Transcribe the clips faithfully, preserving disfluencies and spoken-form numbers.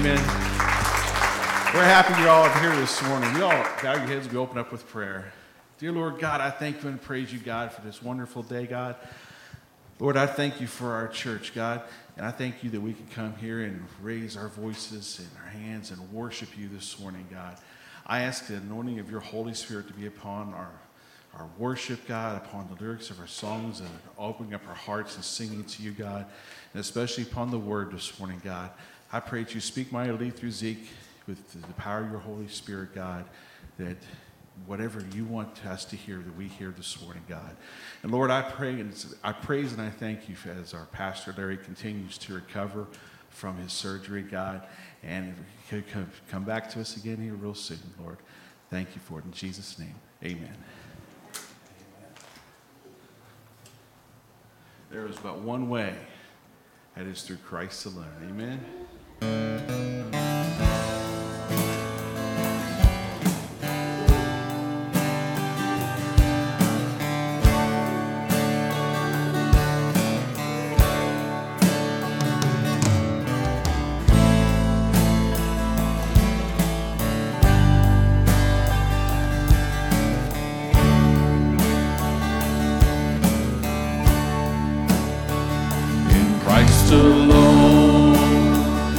Amen. We're happy you're all here this morning. You all bow your heads, we open up with prayer. Dear Lord God, I thank you and praise you, God, for this wonderful day, God. Lord, I thank you for our church, God, and I thank you that we can come here and raise our voices and our hands and worship you this morning, God. I ask the anointing of your Holy Spirit to be upon our, our worship, God, upon the lyrics of our songs and opening up our hearts and singing to you, God, and especially upon the word this morning, God. I pray that you speak mightily through Zeke with the power of your Holy Spirit, God, that whatever you want us to hear, that we hear this morning, God. And Lord, I pray and I praise and I thank you as our pastor Larry continues to recover from his surgery, God, and if he could come back to us again here real soon, Lord. Thank you for it in Jesus' name. Amen. There is but one way, that is through Christ alone. Amen. Alone,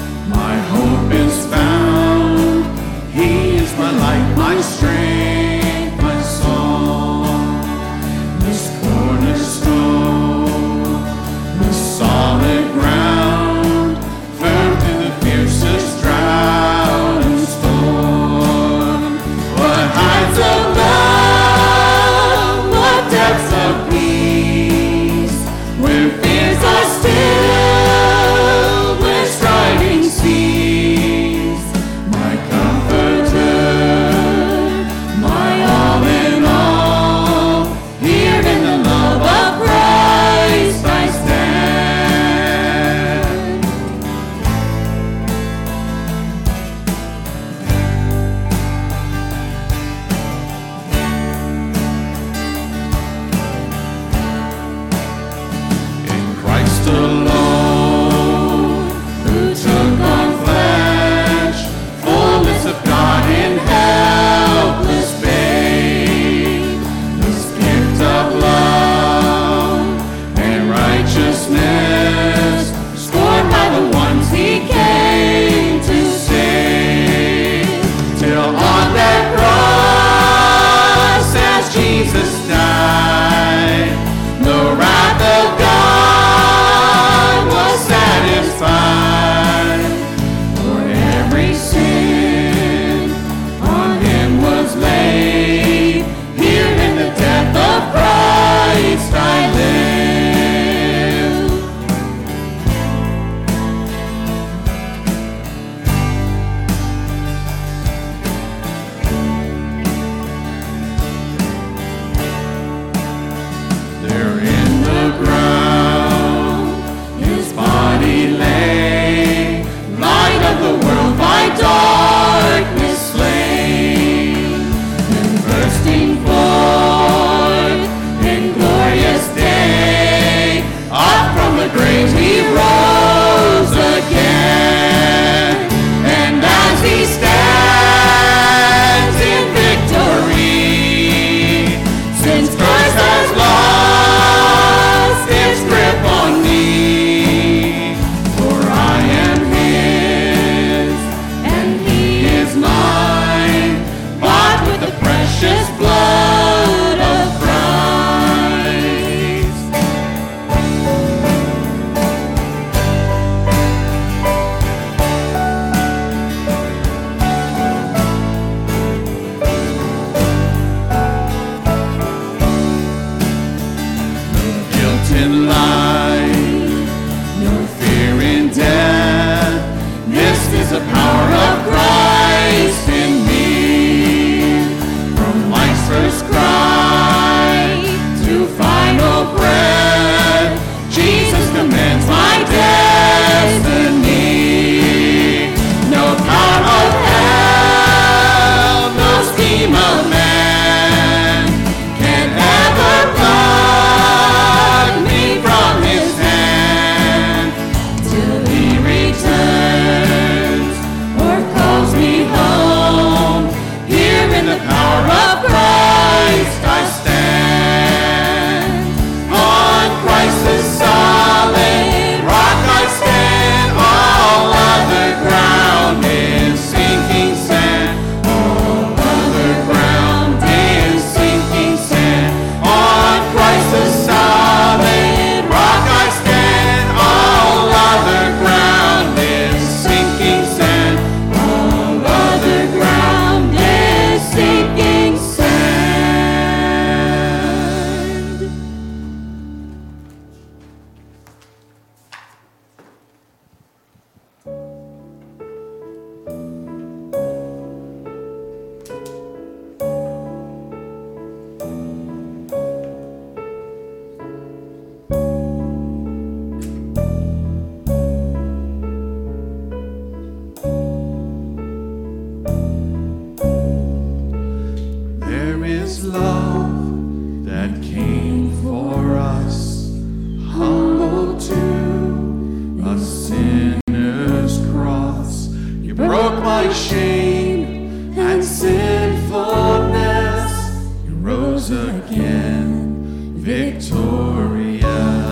my shame and sinfulness, you rose again victorious.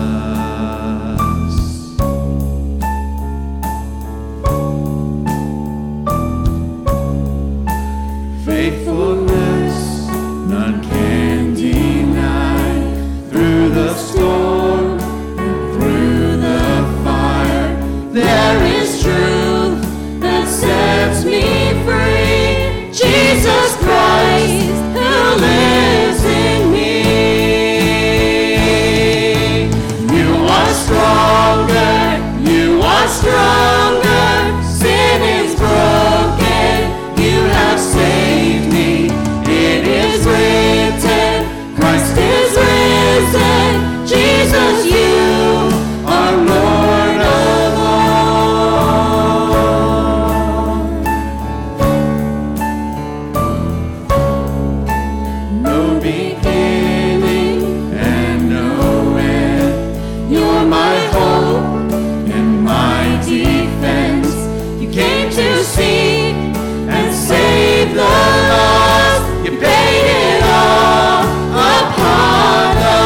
Faithfulness none can deny. Through the storm and through the fire, there is truth that sets me free. Jesus Christ, who lives in me. You are stronger, you are stronger. Sin is broken, you have saved me. It is written, Christ is risen. Jesus, you are Lord of all. No beginning and no end. You're my hope and my defense. You came to seek and save the lost. You paid it all upon the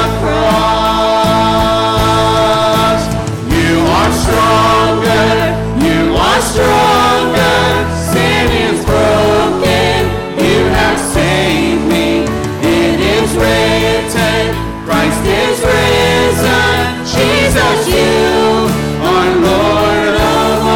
cross. You are stronger, you are stronger. Sin is broken, you have saved me. It is written, Christ is risen. Jesus, you are Lord of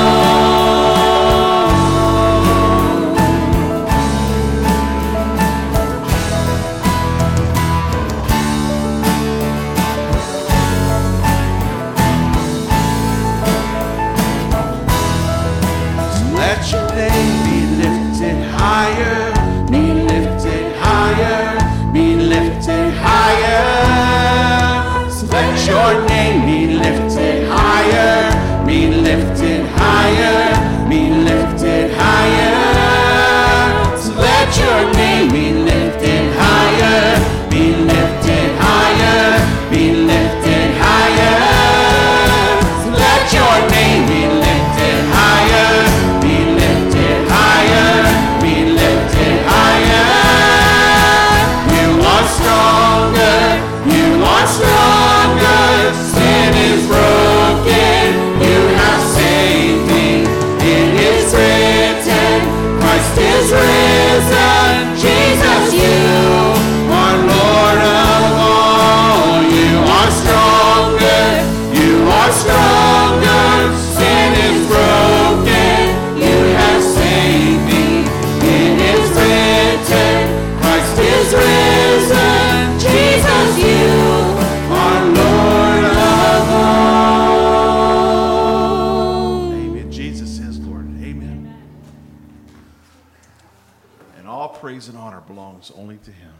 Let your name be lifted higher, be lifted higher, be lifted higher. So let your name be lifted higher, be lifted higher, be lifted higher. So let your name be lifted higher, be lifted higher, be lifted higher. So let your name be lifted higher. Be lifted higher, be lifted higher. You are stronger, you are stronger. Sin is broken, you have saved me. It is written, Christ is risen. Jesus, you are Lord of all. You are stronger, you are stronger. Sin is broken, you have saved me. It is written, Christ is risen. Jesus, you are Lord of all. Amen. Jesus is Lord. Amen. And all praise and honor belongs only to him.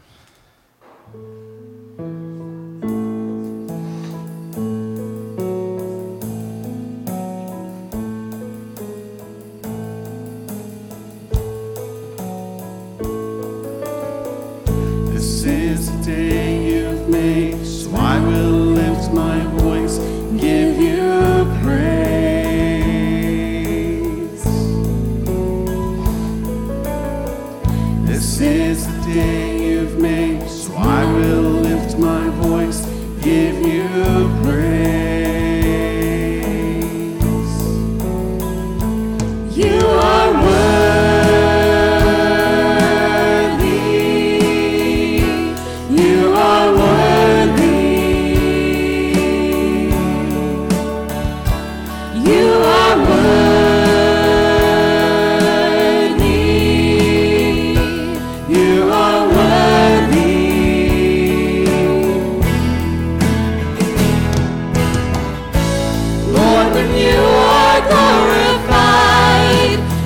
This is the day you've made, so I will lift my voice, give you praise. This is the day you've made, so I will lift my voice, give you praise. You are worthy. You are worthy. You are worthy. You are worthy. Lord, when you are glorified,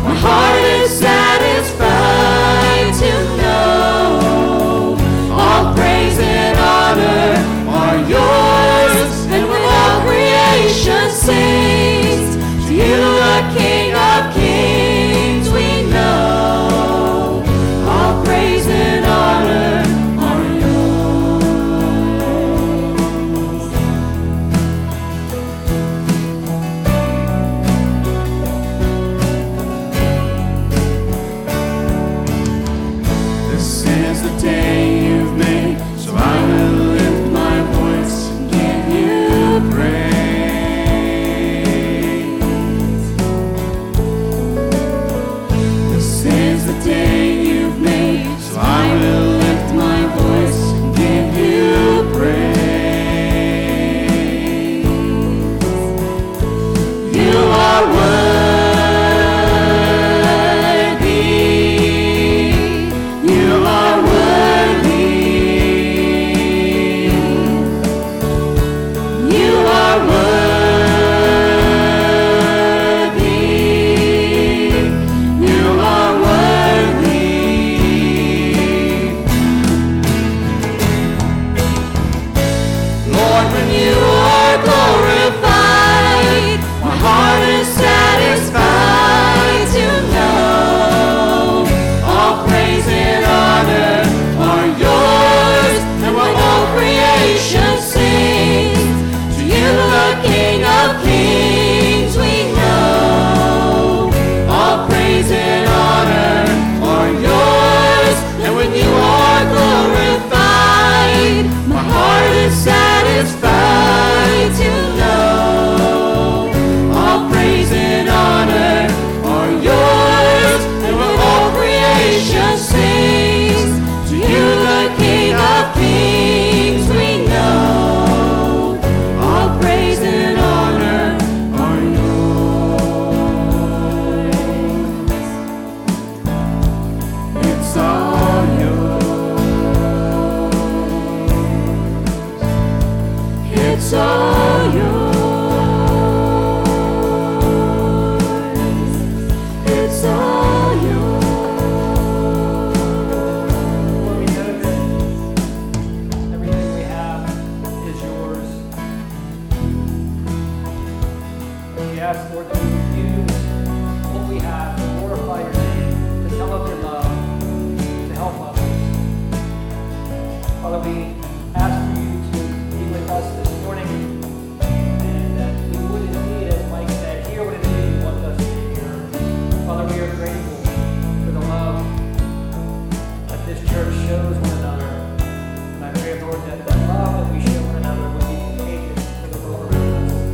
Father, we ask for you to be with us this morning, and that we would indeed, as Mike said, hear what it is you want us to hear. Father, we are grateful for the love that this church shows one another. And I pray, Lord, that the love that we show one another would be contagious to the world around us.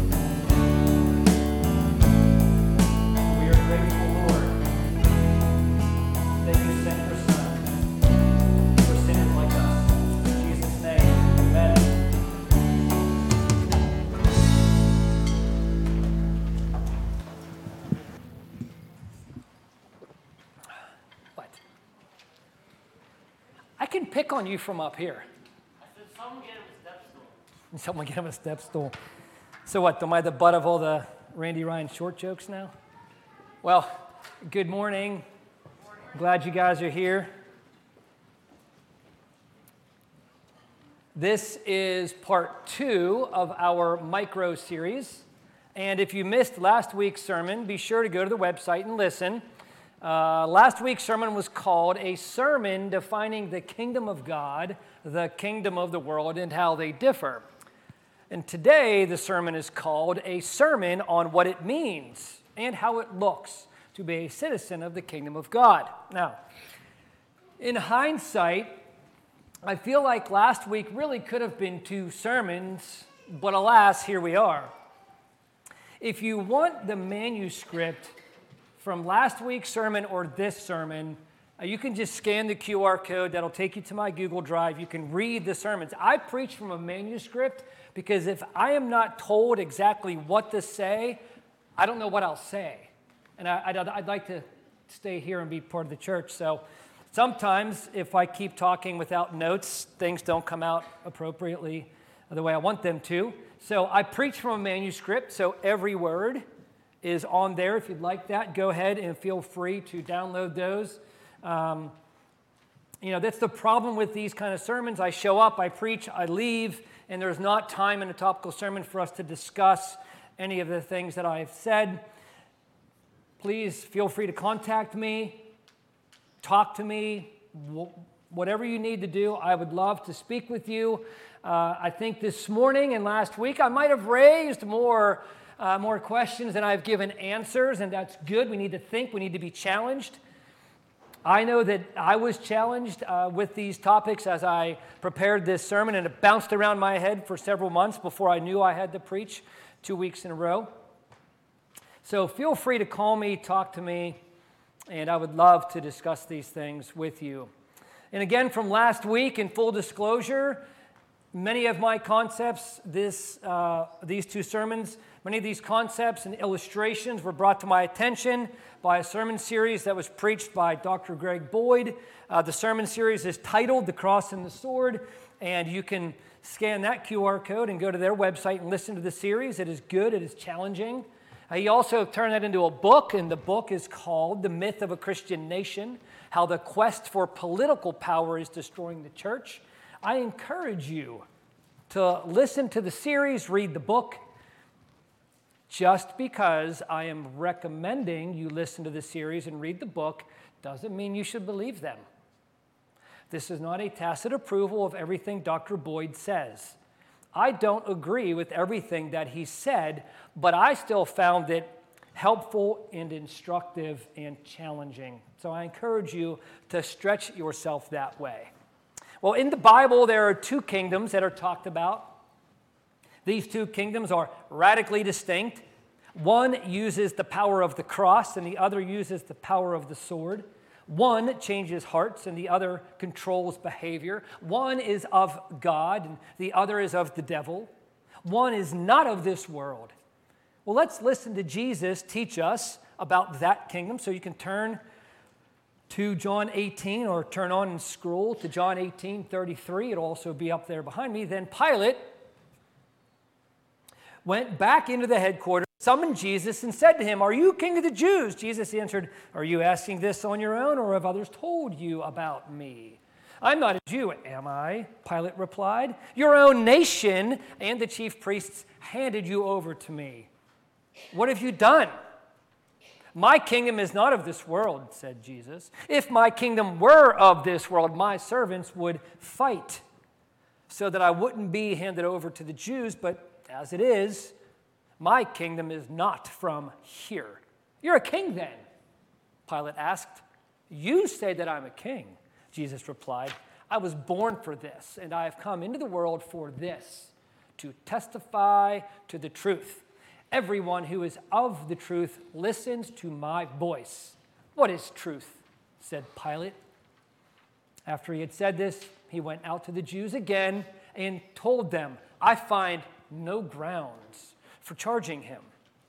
We are grateful, Lord, that you sent your Son for sinners like us. In Jesus' name, amen. What? I can pick on you from up here. I said, someone get him a step stool. Someone get him a step stool. So what, am I the butt of all the Randy Ryan short jokes now? Well, good morning. Glad you guys are here. This is part two of our micro series. And if you missed last week's sermon, be sure to go to the website and listen. Uh, last week's sermon was called A Sermon Defining the Kingdom of God, the Kingdom of the World, and How They Differ. And today the sermon is called A Sermon on What It Means and How It Looks to be a citizen of the Kingdom of God. Now, in hindsight, I feel like last week really could have been two sermons, but alas, here we are. If you want the manuscript from last week's sermon or this sermon, uh, you can just scan the Q R code. That'll take you to my Google Drive. You can read the sermons. I preach from a manuscript because if I am not told exactly what to say, I don't know what I'll say. And I, I'd, I'd like to stay here and be part of the church. So sometimes if I keep talking without notes, things don't come out appropriately the way I want them to. So I preach from a manuscript, so every word is on there. If you'd like that, go ahead and feel free to download those. Um, you know, that's the problem with these kind of sermons. I show up, I preach, I leave, and there's not time in a topical sermon for us to discuss any of the things that I've said. Please feel free to contact me, talk to me, wh- whatever you need to do. I would love to speak with you. Uh, I think this morning and last week I might have raised more Uh, more questions than I've given answers, and that's good. We need to think. We need to be challenged. I know that I was challenged uh, with these topics as I prepared this sermon, and it bounced around my head for several months before I knew I had to preach two weeks in a row. So feel free to call me, talk to me, and I would love to discuss these things with you. And again, from last week, in full disclosure, many of my concepts, this, uh, these two sermons, many of these concepts and illustrations were brought to my attention by a sermon series that was preached by Doctor Greg Boyd. Uh, the sermon series is titled The Cross and the Sword, and you can scan that Q R code and go to their website and listen to the series. It is good. It is challenging. Uh, he also turned that into a book, and the book is called The Myth of a Christian Nation, How the Quest for Political Power is Destroying the Church. I encourage you to listen to the series, read the book. Just because I am recommending you listen to the series and read the book doesn't mean you should believe them. This is not a tacit approval of everything Doctor Boyd says. I don't agree with everything that he said, but I still found it helpful and instructive and challenging. So I encourage you to stretch yourself that way. Well, in the Bible, there are two kingdoms that are talked about. These two kingdoms are radically distinct. One uses the power of the cross, and the other uses the power of the sword. One changes hearts, and the other controls behavior. One is of God, and the other is of the devil. One is not of this world. Well, let's listen to Jesus teach us about that kingdom. So you can turn to John eighteen, or turn on and scroll to John eighteen thirty-three. It'll also be up there behind me. Then Pilate went back into the headquarters, summoned Jesus, and said to him, "Are you king of the Jews?" Jesus answered, "Are you asking this on your own, or have others told you about me?" "I'm not a Jew, am I?" Pilate replied. "Your own nation and the chief priests handed you over to me. What have you done?" "My kingdom is not of this world," said Jesus. "If my kingdom were of this world, my servants would fight so that I wouldn't be handed over to the Jews, but as it is, my kingdom is not from here. You're a king then, Pilate asked. You say that I'm a king, Jesus replied. I was born for this, and I have come into the world for this, to testify to the truth. Everyone who is of the truth listens to my voice. What is truth? Said Pilate. After he had said this, he went out to the Jews again and told them, I find no grounds for charging him.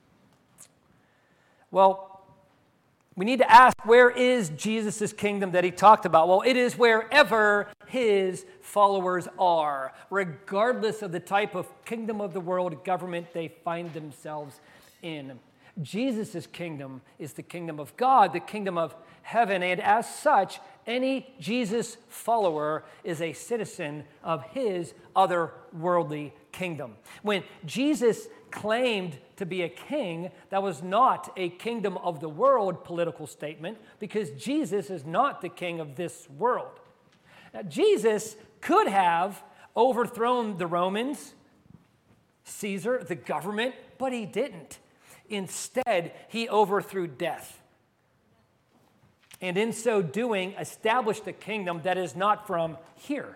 Well, we need to ask, where is Jesus' kingdom that he talked about? Well, it is wherever his followers are, regardless of the type of kingdom of the world government they find themselves in. Jesus' kingdom is the kingdom of God, the kingdom of heaven, and as such, any Jesus follower is a citizen of his otherworldly kingdom. When Jesus claimed to be a king, that was not a kingdom of the world political statement, because Jesus is not the king of this world. Now, Jesus could have overthrown the Romans, Caesar, the government, but he didn't. Instead, he overthrew death. And in so doing, established a kingdom that is not from here.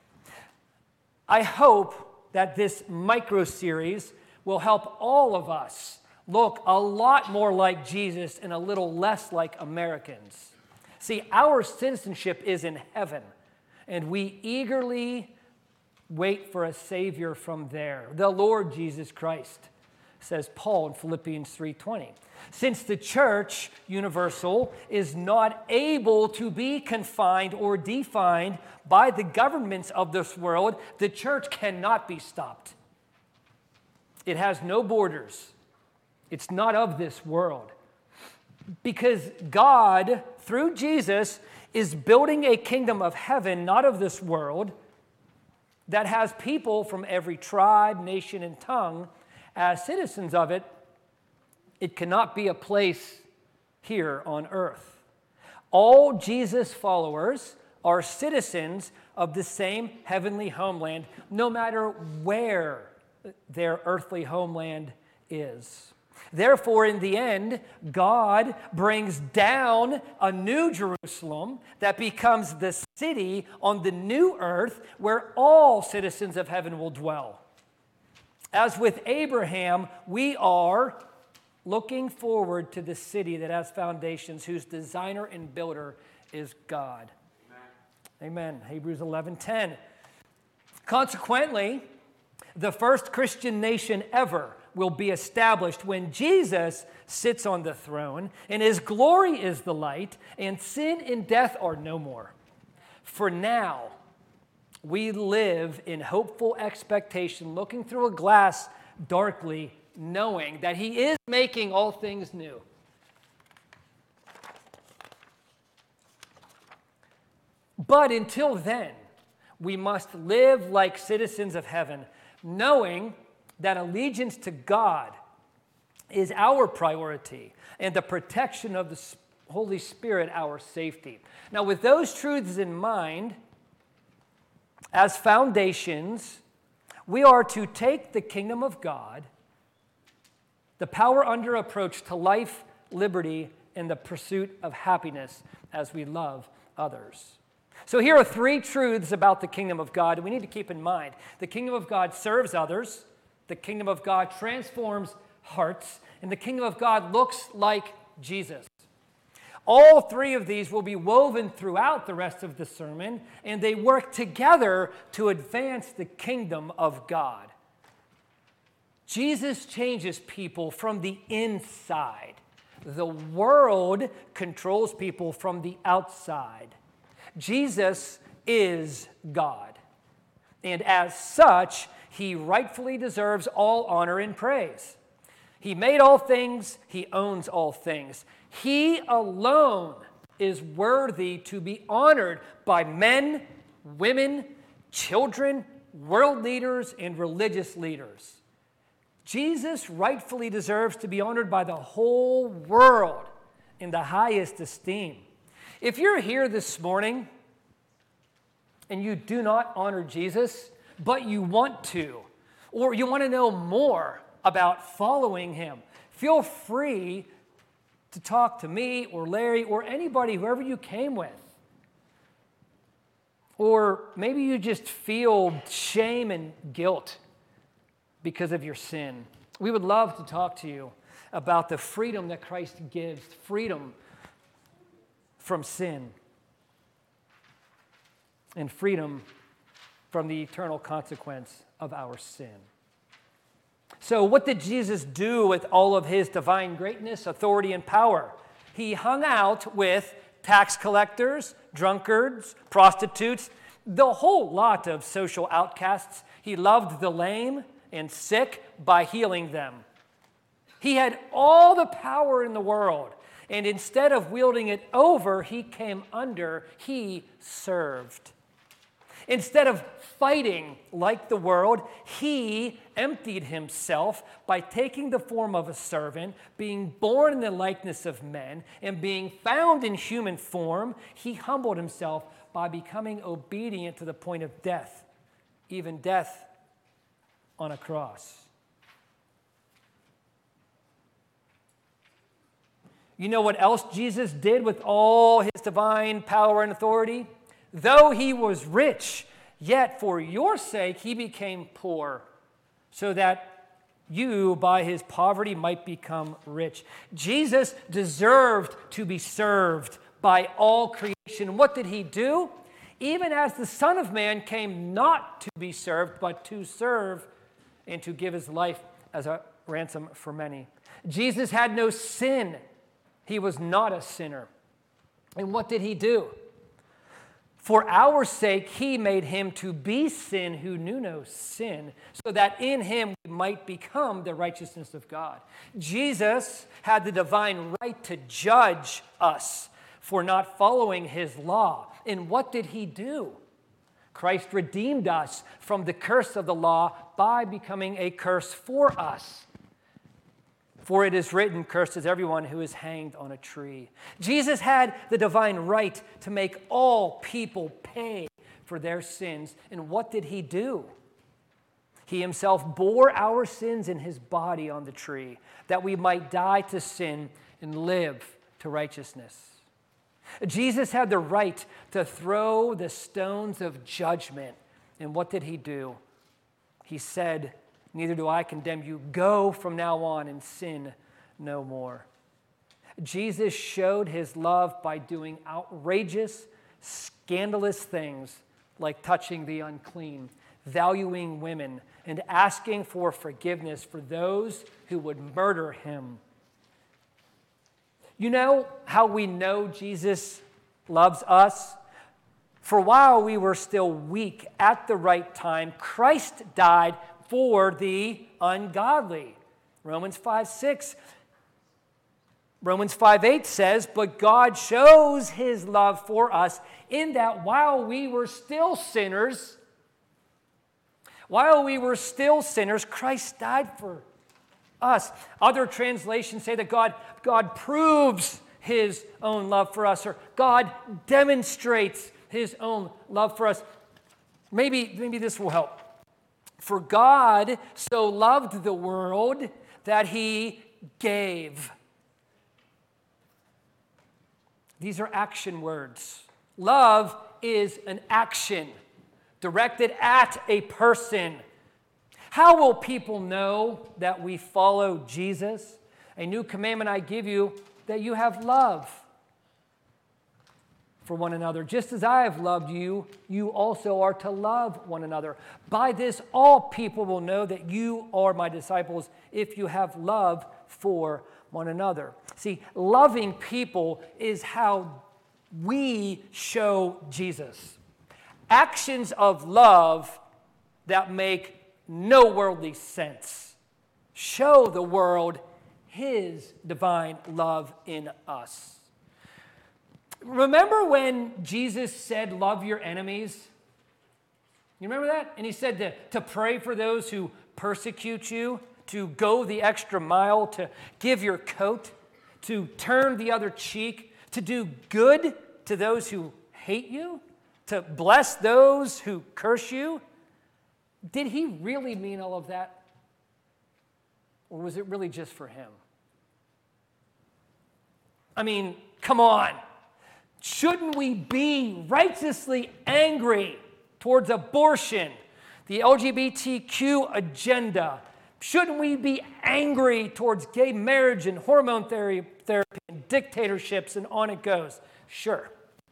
I hope that this micro-series will help all of us look a lot more like Jesus and a little less like Americans. See, our citizenship is in heaven, and we eagerly wait for a Savior from there, the Lord Jesus Christ, says Paul in Philippians three twenty. Since the church universal is not able to be confined or defined by the governments of this world, the church cannot be stopped. It has no borders. It's not of this world. Because God, through Jesus, is building a kingdom of heaven, not of this world, that has people from every tribe, nation, and tongue as citizens of it. It cannot be a place here on earth. All Jesus followers are citizens of the same heavenly homeland, no matter where their earthly homeland is. Therefore, in the end, God brings down a new Jerusalem that becomes the city on the new earth where all citizens of heaven will dwell. As with Abraham, we are looking forward to the city that has foundations, whose designer and builder is God. Amen. Amen. Hebrews eleven ten. Consequently, the first Christian nation ever will be established when Jesus sits on the throne, and his glory is the light, and sin and death are no more. For now, we live in hopeful expectation, looking through a glass darkly, knowing that he is making all things new. But until then, we must live like citizens of heaven, knowing that allegiance to God is our priority and the protection of the Holy Spirit our safety. Now, with those truths in mind, as foundations, we are to take the kingdom of God, the power under approach to life, liberty, and the pursuit of happiness as we love others. So here are three truths about the kingdom of God we need to keep in mind. The kingdom of God serves others, the kingdom of God transforms hearts, and the kingdom of God looks like Jesus. All three of these will be woven throughout the rest of the sermon, and they work together to advance the kingdom of God. Jesus changes people from the inside. The world controls people from the outside. Jesus is God, and as such, he rightfully deserves all honor and praise. He made all things, he owns all things. He alone is worthy to be honored by men, women, children, world leaders, and religious leaders. Jesus rightfully deserves to be honored by the whole world in the highest esteem. If you're here this morning and you do not honor Jesus, but you want to, or you want to know more about following him, feel free to talk to me or Larry or anybody, whoever you came with. Or maybe you just feel shame and guilt because of your sin. We would love to talk to you about the freedom that Christ gives, freedom from sin, and freedom from the eternal consequence of our sin. So what did Jesus do with all of his divine greatness, authority, and power? He hung out with tax collectors, drunkards, prostitutes, the whole lot of social outcasts. He loved the lame and sick by healing them. He had all the power in the world, and instead of wielding it over, he came under, he served. Instead of fighting like the world, he emptied himself by taking the form of a servant, being born in the likeness of men, and being found in human form. He humbled himself by becoming obedient to the point of death, even death on a cross. You know what else Jesus did with all his divine power and authority? Though he was rich, yet for your sake he became poor, so that you, by his poverty, might become rich. Jesus deserved to be served by all creation. What did he do? Even as the Son of Man came not to be served, but to serve and to give his life as a ransom for many. Jesus had no sin. He was not a sinner. And what did he do? For our sake, he made him to be sin who knew no sin, so that in him we might become the righteousness of God. Jesus had the divine right to judge us for not following his law. And what did he do? Christ redeemed us from the curse of the law by becoming a curse for us. For it is written, cursed is everyone who is hanged on a tree. Jesus had the divine right to make all people pay for their sins. And what did he do? He himself bore our sins in his body on the tree, that we might die to sin and live to righteousness. Jesus had the right to throw the stones of judgment. And what did he do? He said, neither do I condemn you. Go from now on and sin no more. Jesus showed his love by doing outrageous, scandalous things like touching the unclean, valuing women, and asking for forgiveness for those who would murder him. You know how we know Jesus loves us? For while we were still weak at the right time, Christ died for the ungodly. Romans five six. Romans five eight says, but God shows his love for us in that while we were still sinners, while we were still sinners, Christ died for us. Other translations say that God, God proves his own love for us, or God demonstrates his own love for us. Maybe, maybe this will help. For God so loved the world that he gave. These are action words. Love is an action directed at a person. How will people know that we follow Jesus? A new commandment I give you, that you have love for one another. Just as I have loved you, you also are to love one another. By this, all people will know that you are my disciples if you have love for one another. See, loving people is how we show Jesus. Actions of love that make no worldly sense show the world his divine love in us. Remember when Jesus said, love your enemies? You remember that? And he said to, to pray for those who persecute you, to go the extra mile, to give your coat, to turn the other cheek, to do good to those who hate you, to bless those who curse you. did he really mean all of that? Or was it really just for him? I mean, come on. Shouldn't we be righteously angry towards abortion, the L G B T Q agenda? Shouldn't we be angry towards gay marriage and hormone therapy, therapy and dictatorships and on it goes? Sure.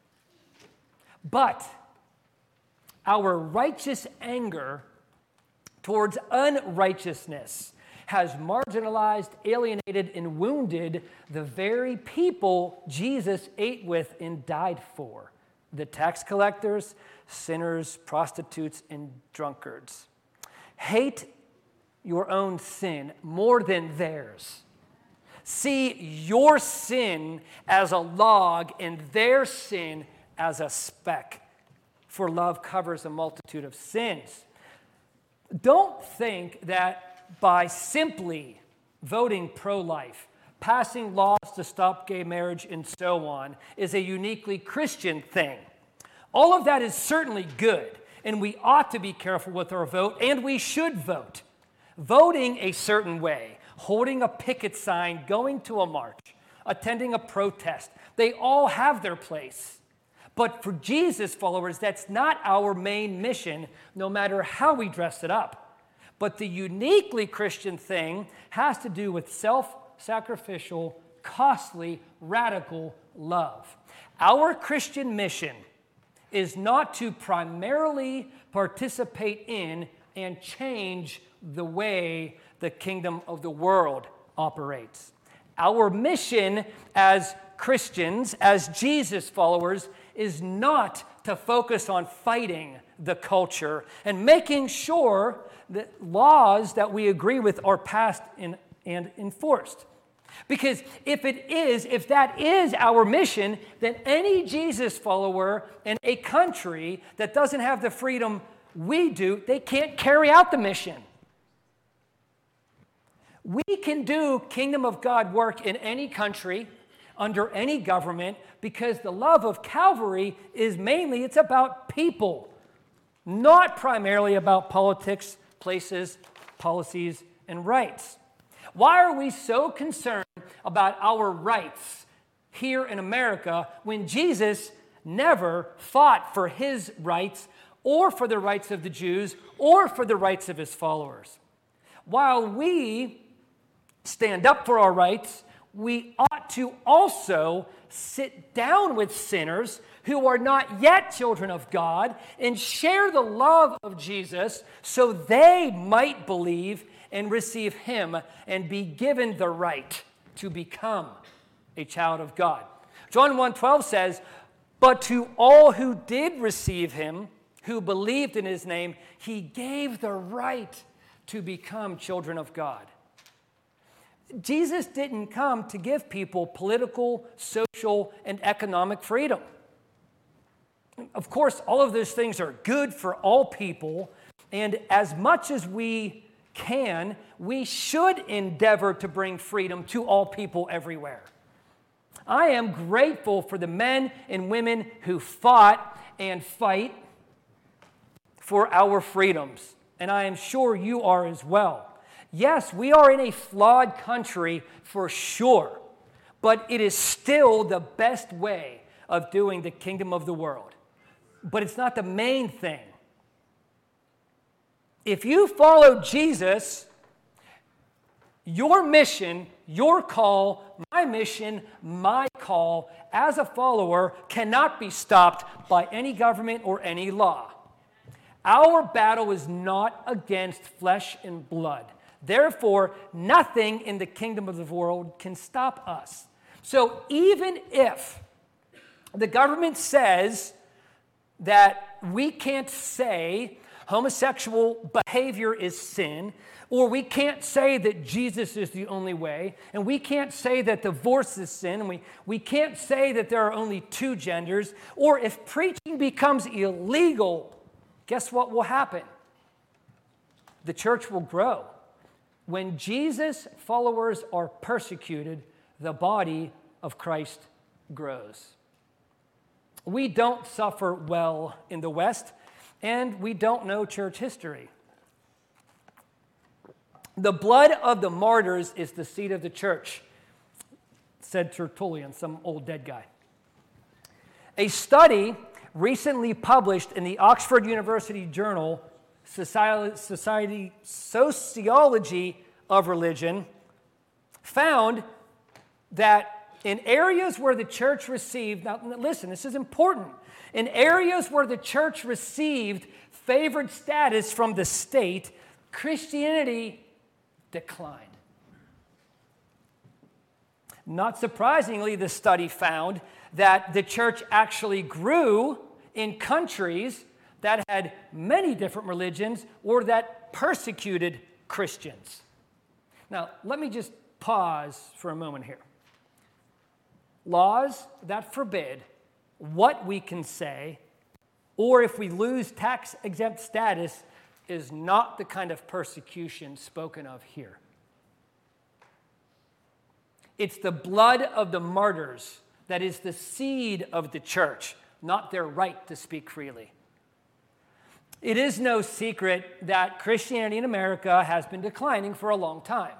But our righteous anger towards unrighteousness has marginalized, alienated, and wounded the very people Jesus ate with and died for, the tax collectors, sinners, prostitutes, and drunkards. Hate your own sin more than theirs. See your sin as a log and their sin as a speck, for love covers a multitude of sins. Don't think that by simply voting pro-life, passing laws to stop gay marriage, and so on, is a uniquely Christian thing. All of that is certainly good, and we ought to be careful with our vote, and we should vote. Voting a certain way, holding a picket sign, going to a march, attending a protest, they all have their place. But for Jesus followers, that's not our main mission, no matter how we dress it up. But the uniquely Christian thing has to do with self-sacrificial, costly, radical love. Our Christian mission is not to primarily participate in and change the way the kingdom of the world operates. Our mission as Christians, as Jesus followers, is not to focus on fighting the culture and making sure that laws that we agree with are passed in, and enforced. Because if it is, if that is our mission, then any Jesus follower in a country that doesn't have the freedom we do, they can't carry out the mission. We can do kingdom of God work in any country, under any government, because the love of Calvary is mainly, it's about people, not primarily about politics, places, policies, and rights. Why are we so concerned about our rights here in America when Jesus never fought for his rights or for the rights of the Jews or for the rights of his followers? While we stand up for our rights, we ought to also sit down with sinners who are not yet children of God and share the love of Jesus so they might believe and receive him and be given the right to become a child of God. John one twelve says, "But to all who did receive him, who believed in his name, he gave the right to become children of God." Jesus didn't come to give people political, social, and economic freedom. Of course, all of those things are good for all people, and as much as we can, we should endeavor to bring freedom to all people everywhere. I am grateful for the men and women who fought and fight for our freedoms, and I am sure you are as well. Yes, we are in a flawed country for sure, but it is still the best way of doing the kingdom of the world. But it's not the main thing. If you follow Jesus, your mission, your call, my mission, my call as a follower cannot be stopped by any government or any law. Our battle is not against flesh and blood. Therefore, nothing in the kingdom of the world can stop us. So even if the government says that we can't say homosexual behavior is sin, or we can't say that Jesus is the only way, and we can't say that divorce is sin, and we, we can't say that there are only two genders, or if preaching becomes illegal, guess what will happen? The church will grow. When Jesus' followers are persecuted, the body of Christ grows. We don't suffer well in the West, and we don't know church history. The blood of the martyrs is the seed of the church, said Tertullian, some old dead guy. A study recently published in the Oxford University Journal, Society, Society Sociology of Religion, found that in areas where the church received, now listen, this is important, in areas where the church received favored status from the state, Christianity declined. Not surprisingly, the study found that the church actually grew in countries that had many different religions or that persecuted Christians. Now, let me just pause for a moment here. Laws that forbid what we can say, or if we lose tax-exempt status, is not the kind of persecution spoken of here. It's the blood of the martyrs that is the seed of the church, not their right to speak freely. It is no secret that Christianity in America has been declining for a long time.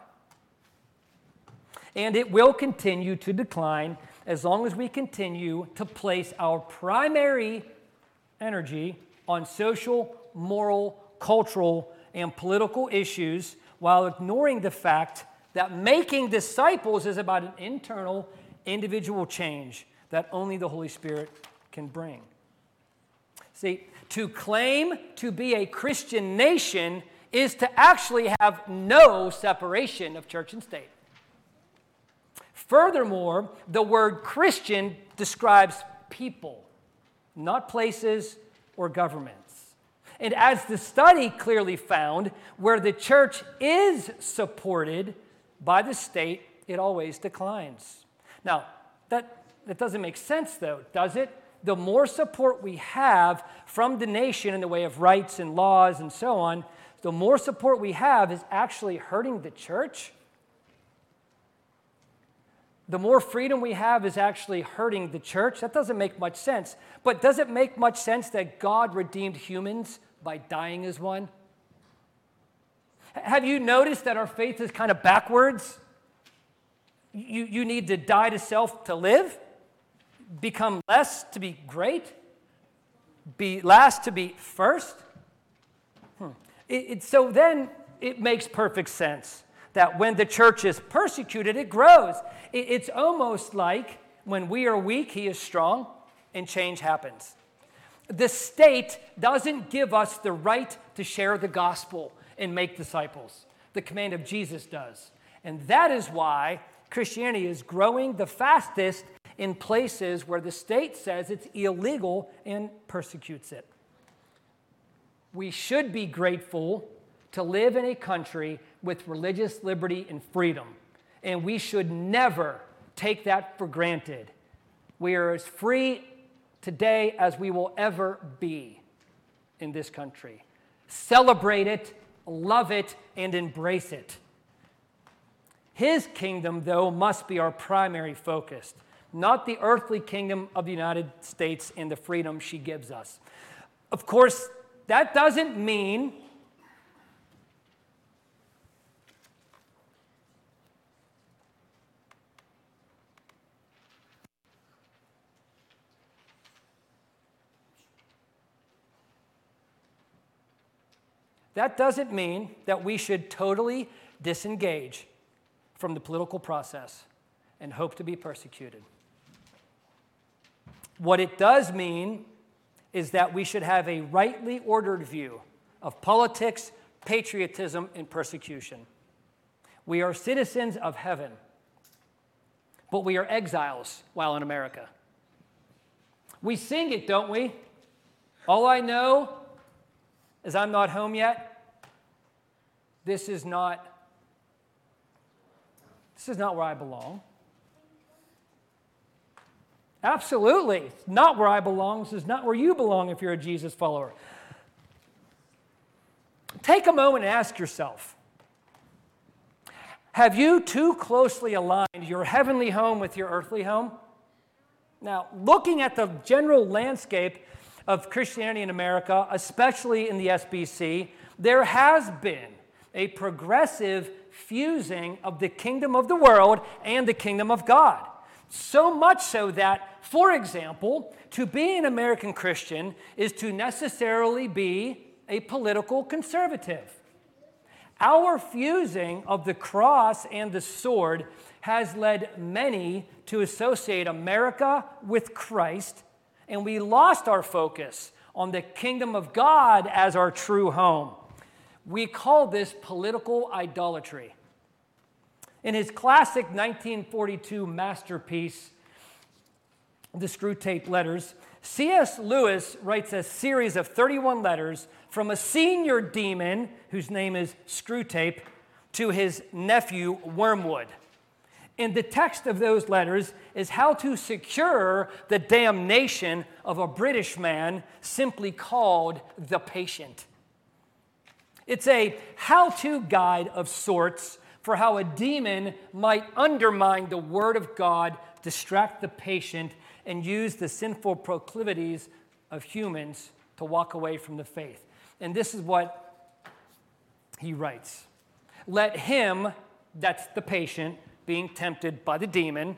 And it will continue to decline as long as we continue to place our primary energy on social, moral, cultural, and political issues while ignoring the fact that making disciples is about an internal, individual change that only the Holy Spirit can bring. See, to claim to be a Christian nation is to actually have no separation of church and state. Furthermore, the word Christian describes people, not places or governments. And as the study clearly found, where the church is supported by the state, it always declines. Now, that, that doesn't make sense, though, does it? The more support we have from the nation in the way of rights and laws and so on, the more support we have is actually hurting the church. The more freedom we have is actually hurting the church. That doesn't make much sense. But does it make much sense that God redeemed humans by dying as one? Have you noticed that our faith is kind of backwards? You, you need to die to self to live, become less to be great, be last to be first. Hmm. It, it, so then it makes perfect sense that when the church is persecuted, it grows. It, it's almost like when we are weak, he is strong, and change happens. The state doesn't give us the right to share the gospel and make disciples. The command of Jesus does. And that is why Christianity is growing the fastest in places where the state says it's illegal and persecutes it. We should be grateful to live in a country with religious liberty and freedom, and we should never take that for granted. We are as free today as we will ever be in this country. Celebrate it, love it, and embrace it. His kingdom, though, must be our primary focus, not the earthly kingdom of the United States and the freedom she gives us. Of course, that doesn't mean That doesn't mean that we should totally disengage from the political process and hope to be persecuted. What it does mean is that we should have a rightly ordered view of politics, patriotism, and persecution. We are citizens of heaven, but we are exiles while in America. We sing it, don't we? All I know is I'm not home yet. This is not, this is not where I belong. Absolutely. It's not where I belong. This is not where you belong if you're a Jesus follower. Take a moment and ask yourself, have you too closely aligned your heavenly home with your earthly home? Now, looking at the general landscape of Christianity in America, especially in the S B C, there has been a progressive fusing of the kingdom of the world and the kingdom of God. So much so that, for example, to be an American Christian is to necessarily be a political conservative. Our fusing of the cross and the sword has led many to associate America with Christ, and we lost our focus on the kingdom of God as our true home. We call this political idolatry. In his classic nineteen forty-two masterpiece, The Screwtape Letters, C S Lewis writes a series of thirty-one letters from a senior demon, whose name is Screwtape, to his nephew Wormwood. And the text of those letters is how to secure the damnation of a British man simply called the Patient. It's a how-to guide of sorts for how a demon might undermine the Word of God, distract the patient, and use the sinful proclivities of humans to walk away from the faith. And this is what he writes. Let him, that's the patient, being tempted by the demon,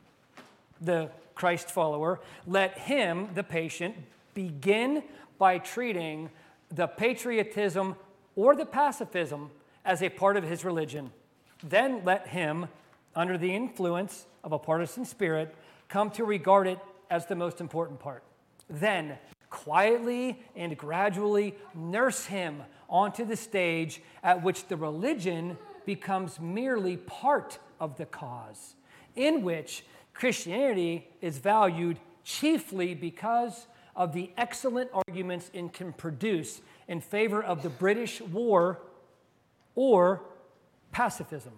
the Christ follower, let him, the patient, begin by treating the patriotism or the pacifism as a part of his religion. Then let him, under the influence of a partisan spirit, come to regard it as the most important part. Then, quietly and gradually nurse him onto the stage at which the religion becomes merely part of the cause, in which Christianity is valued chiefly because of the excellent arguments it can produce in favor of the British war or pacifism.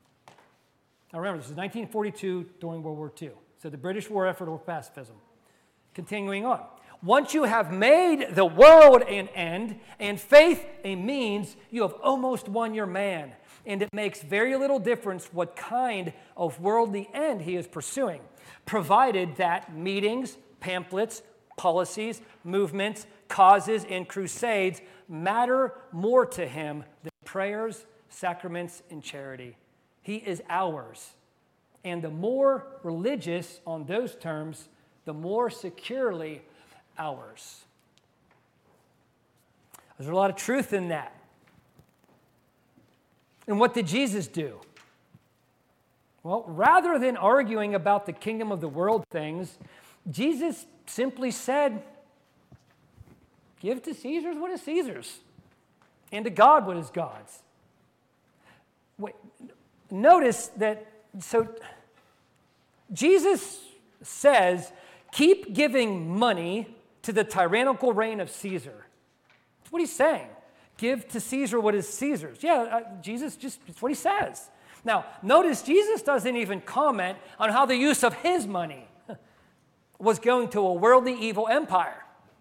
Now remember, this is nineteen forty-two during World War Two. So the British war effort or pacifism. Continuing on. Once you have made the world an end and faith a means, you have almost won your man. And it makes very little difference what kind of worldly end he is pursuing, provided that meetings, pamphlets, policies, movements, causes, and crusades matter more to him than prayers, sacraments, and charity. He is ours. And the more religious on those terms, the more securely ours. There's a lot of truth in that. And what did Jesus do? Well, rather than arguing about the kingdom of the world things, Jesus simply said, give to Caesar's what is Caesar's, and to God what is God's. Wait, notice that, so Jesus says, keep giving money to the tyrannical reign of Caesar. That's what he's saying. Give to Caesar what is Caesar's. Yeah, uh, Jesus just, that's what he says. Now, notice Jesus doesn't even comment on how the use of his money was going to a worldly evil empire.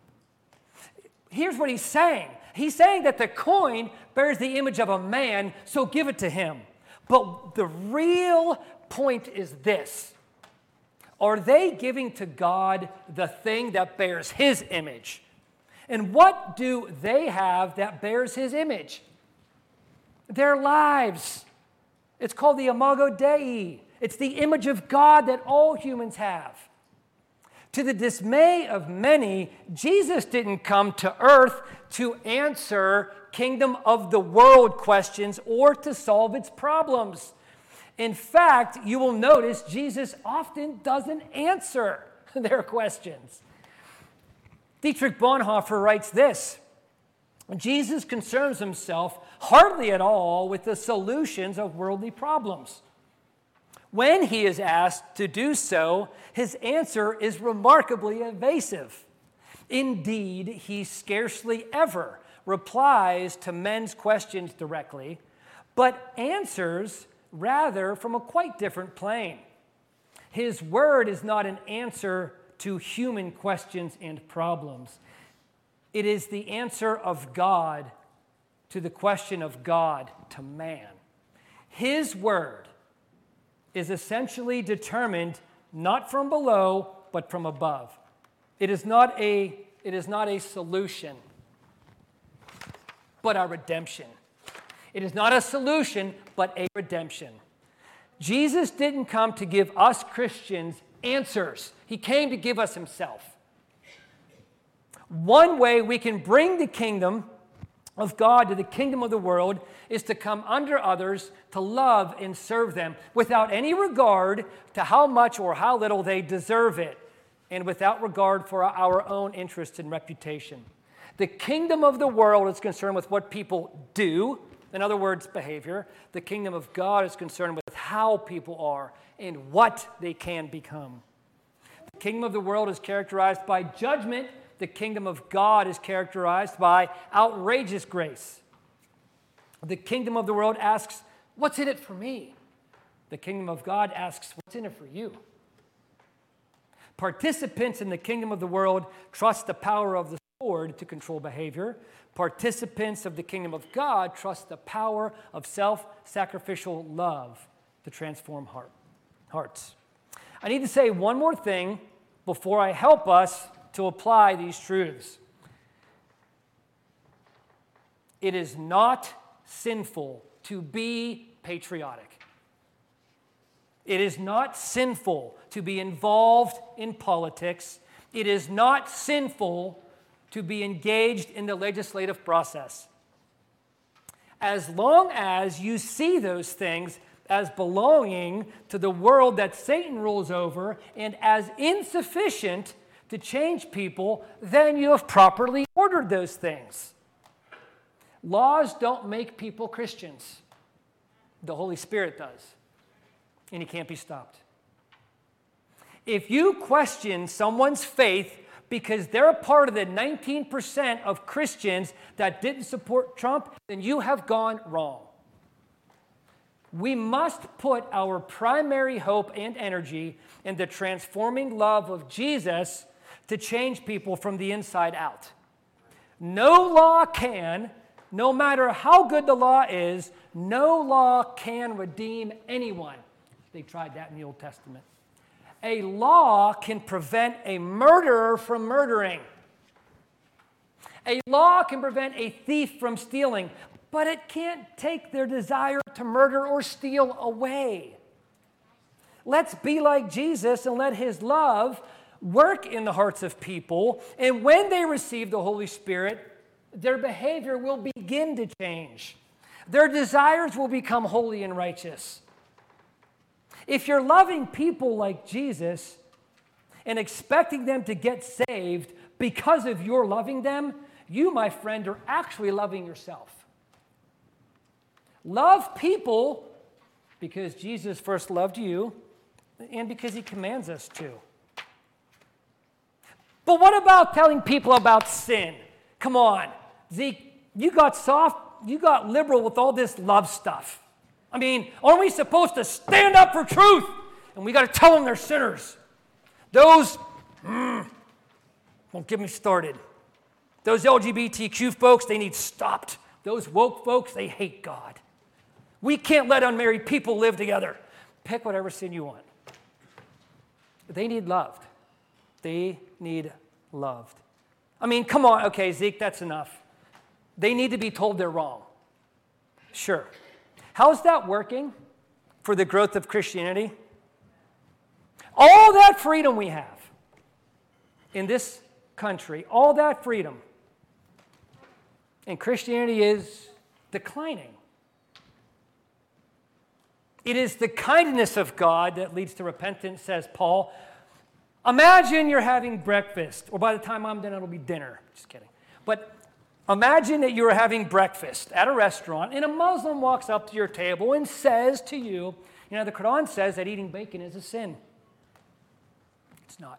Here's what he's saying. He's saying that the coin bears the image of a man, so give it to him. But the real point is this. Are they giving to God the thing that bears his image? And what do they have that bears his image? Their lives. It's called the Imago Dei. It's the image of God that all humans have. To the dismay of many, Jesus didn't come to earth to answer kingdom of the world questions or to solve its problems. In fact, you will notice Jesus often doesn't answer their questions. Dietrich Bonhoeffer writes this: Jesus concerns himself hardly at all with the solutions of worldly problems. When he is asked to do so, his answer is remarkably evasive. Indeed, he scarcely ever replies to men's questions directly, but answers rather from a quite different plane. His word is not an answer to human questions and problems. It is the answer of God to the question of God to man. His word is essentially determined not from below, but from above. It is not a, it is not a solution, but a redemption. It is not a solution, but a redemption. Jesus didn't come to give us Christians answers. He came to give us himself. One way we can bring the kingdom of God to the kingdom of the world is to come under others, to love and serve them without any regard to how much or how little they deserve it, and without regard for our own interest and reputation. The kingdom of the world is concerned with what people do, in other words, behavior. The kingdom of God is concerned with how people are and what they can become. The kingdom of the world is characterized by judgment. The kingdom of God is characterized by outrageous grace. The kingdom of the world asks, what's in it for me? The kingdom of God asks, what's in it for you? Participants in the kingdom of the world trust the power of the sword to control behavior. Participants of the kingdom of God trust the power of self-sacrificial love to transform heart, hearts. I need to say one more thing before I help us to apply these truths. It is not sinful to be patriotic. It is not sinful to be involved in politics. It is not sinful to be engaged in the legislative process. As long as you see those things as belonging to the world that Satan rules over and as insufficient to change people, then you have properly ordered those things. Laws don't make people Christians. The Holy Spirit does. And he can't be stopped. If you question someone's faith because they're a part of the nineteen percent of Christians that didn't support Trump, then you have gone wrong. We must put our primary hope and energy in the transforming love of Jesus to change people from the inside out. No law can, no matter how good the law is, no law can redeem anyone. They tried that in the Old Testament. A law can prevent a murderer from murdering. A law can prevent a thief from stealing, but it can't take their desire to murder or steal away. Let's be like Jesus and let his love work in the hearts of people, and when they receive the Holy Spirit, their behavior will begin to change. Their desires will become holy and righteous. If you're loving people like Jesus and expecting them to get saved because of your loving them, you, my friend, are actually loving yourself. Love people because Jesus first loved you and because he commands us to. But what about telling people about sin? Come on, Zeke, you got soft, you got liberal with all this love stuff. I mean, aren't we supposed to stand up for truth? And we got to tell them they're sinners. Those, mm, don't get me started. Those L G B T Q folks, they need stopped. Those woke folks, they hate God. We can't let unmarried people live together. Pick whatever sin you want. They need loved. They need loved. I mean, come on. Okay, Zeke, that's enough. They need to be told they're wrong. Sure. How's that working for the growth of Christianity? All that freedom we have in this country, all that freedom, and Christianity is declining. It is the kindness of God that leads to repentance, says Paul. Imagine you're having breakfast, or by the time I'm done, it'll be dinner. Just kidding. But imagine that you're having breakfast at a restaurant, and a Muslim walks up to your table and says to you, you know, the Quran says that eating bacon is a sin. It's not.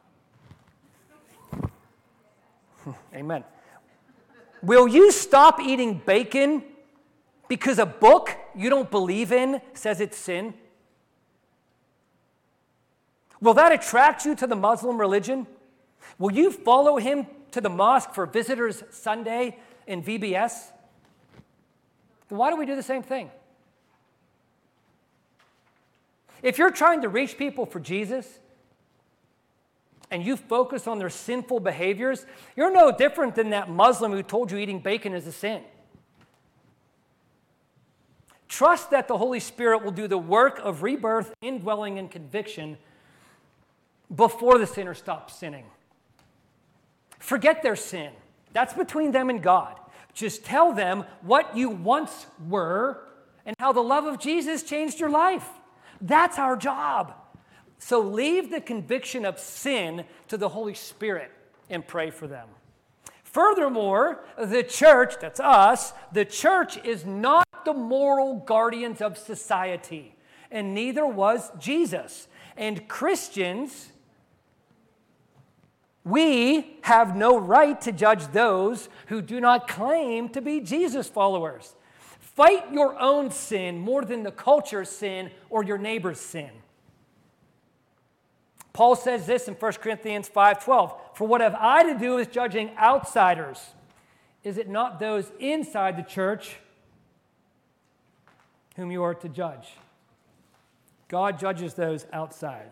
Amen. Will you stop eating bacon because a book you don't believe in says it's sin? Will that attract you to the Muslim religion? Will you follow him to the mosque for Visitors Sunday in V B S? Then why don't we do the same thing? If you're trying to reach people for Jesus and you focus on their sinful behaviors, you're no different than that Muslim who told you eating bacon is a sin. Trust that the Holy Spirit will do the work of rebirth, indwelling, and conviction before the sinner stops sinning. Forget their sin. That's between them and God. Just tell them what you once were and how the love of Jesus changed your life. That's our job. So leave the conviction of sin to the Holy Spirit and pray for them. Furthermore, the church, that's us, the church is not the moral guardians of society, and neither was Jesus. And Christians, we have no right to judge those who do not claim to be Jesus followers. Fight your own sin more than the culture's sin or your neighbor's sin. Paul says this in First Corinthians five twelve, "For what have I to do with judging outsiders? Is it not those inside the church whom you are to judge?" God judges those outside.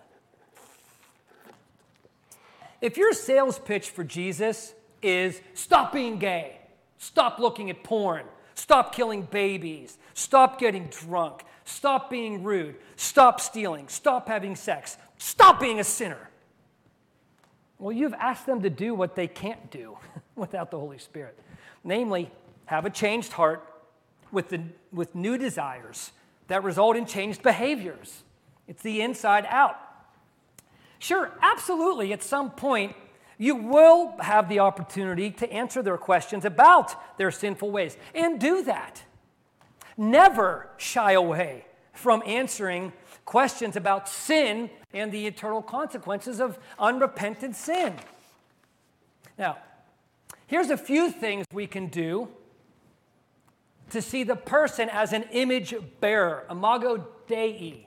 If your sales pitch for Jesus is stop being gay, stop looking at porn, stop killing babies, stop getting drunk, stop being rude, stop stealing, stop having sex, stop being a sinner, well, you've asked them to do what they can't do without the Holy Spirit. Namely, have a changed heart with, the, with new desires that result in changed behaviors. It's the inside out. Sure, absolutely, at some point, you will have the opportunity to answer their questions about their sinful ways, and do that. Never shy away from answering questions about sin and the eternal consequences of unrepentant sin. Now, here's a few things we can do to see the person as an image bearer, imago Dei.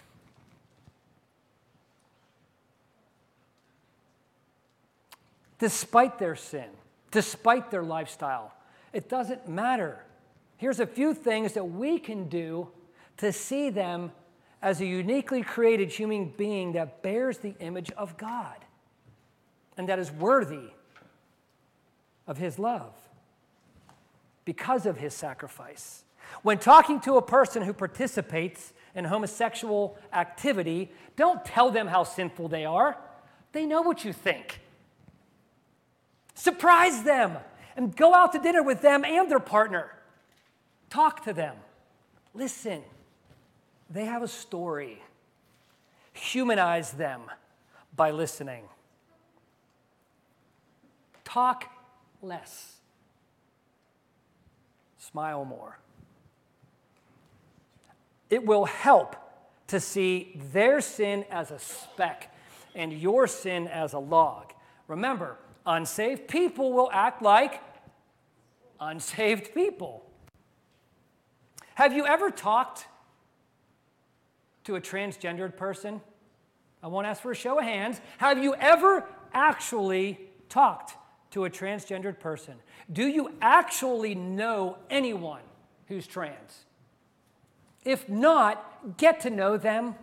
Despite their sin, despite their lifestyle, it doesn't matter. Here's a few things that we can do to see them as a uniquely created human being that bears the image of God and that is worthy of His love because of His sacrifice. When talking to a person who participates in homosexual activity, don't tell them how sinful they are. They know what you think. Surprise them and go out to dinner with them and their partner. Talk to them. Listen. They have a story. Humanize them by listening. Talk less. Smile more. It will help to see their sin as a speck and your sin as a log. Remember, unsaved people will act like unsaved people. Have you ever talked to a transgendered person? I won't ask for a show of hands. Have you ever actually talked to a transgendered person? Do you actually know anyone who's trans? If not, get to know them.